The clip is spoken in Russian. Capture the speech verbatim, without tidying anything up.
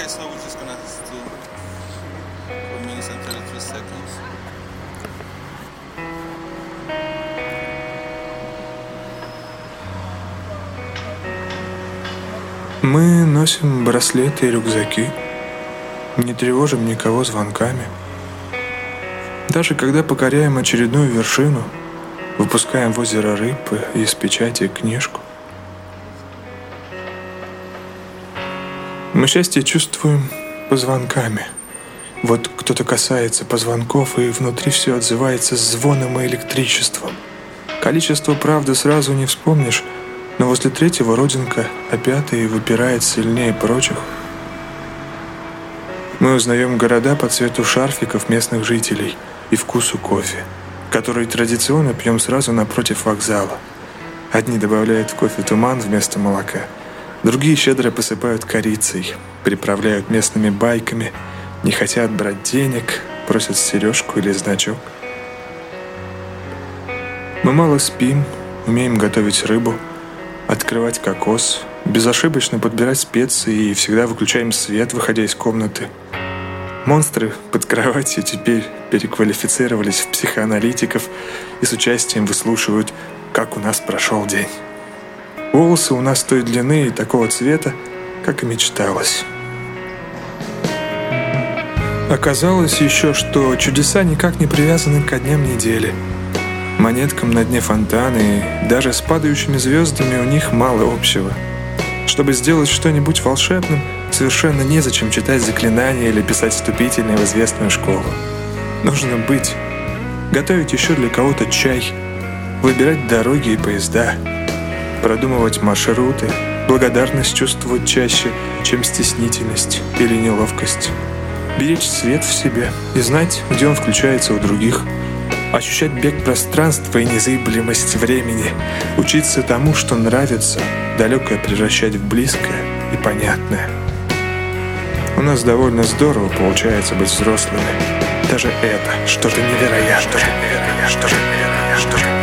Okay, so we're just gonna do four minutes and thirty-three seconds. Мы носим браслеты и рюкзаки, не тревожим никого звонками. Даже когда покоряем очередную вершину, выпускаем в озеро рыб и из печати книжку. Мы счастье чувствуем позвонками. Вот кто-то касается позвонков, и внутри все отзывается звоном и электричеством. Количество, правды, сразу не вспомнишь, но возле третьего родинка, а пятый выпирает сильнее прочих. Мы узнаем города по цвету шарфиков местных жителей и вкусу кофе, который традиционно пьем сразу напротив вокзала. Одни добавляют в кофе туман вместо молока, другие щедро посыпают корицей, приправляют местными байками, не хотят брать денег, просят сережку или значок. Мы мало спим, умеем готовить рыбу, открывать кокос, безошибочно подбирать специи и всегда выключаем свет, выходя из комнаты. Монстры под кроватью теперь переквалифицировались в психоаналитиков и с участием выслушивают, как у нас прошел день. Волосы у нас той длины и такого цвета, как и мечталось. Оказалось еще, что чудеса никак не привязаны ко дням недели. Монеткам на дне фонтана и даже с падающими звездами у них мало общего. Чтобы сделать что-нибудь волшебным, совершенно незачем читать заклинания или писать вступительные в известную школу. Нужно быть, готовить еще для кого-то чай, выбирать дороги и поезда, продумывать маршруты, благодарность чувствовать чаще, чем стеснительность или неловкость, беречь свет в себе и знать, где он включается у других, ощущать бег пространства и незыблемость времени, учиться тому, что нравится, далекое превращать в близкое и понятное. У нас довольно здорово получается быть взрослыми. Даже это что-то невероятное. Что-то невероятное. Что-то невероятное.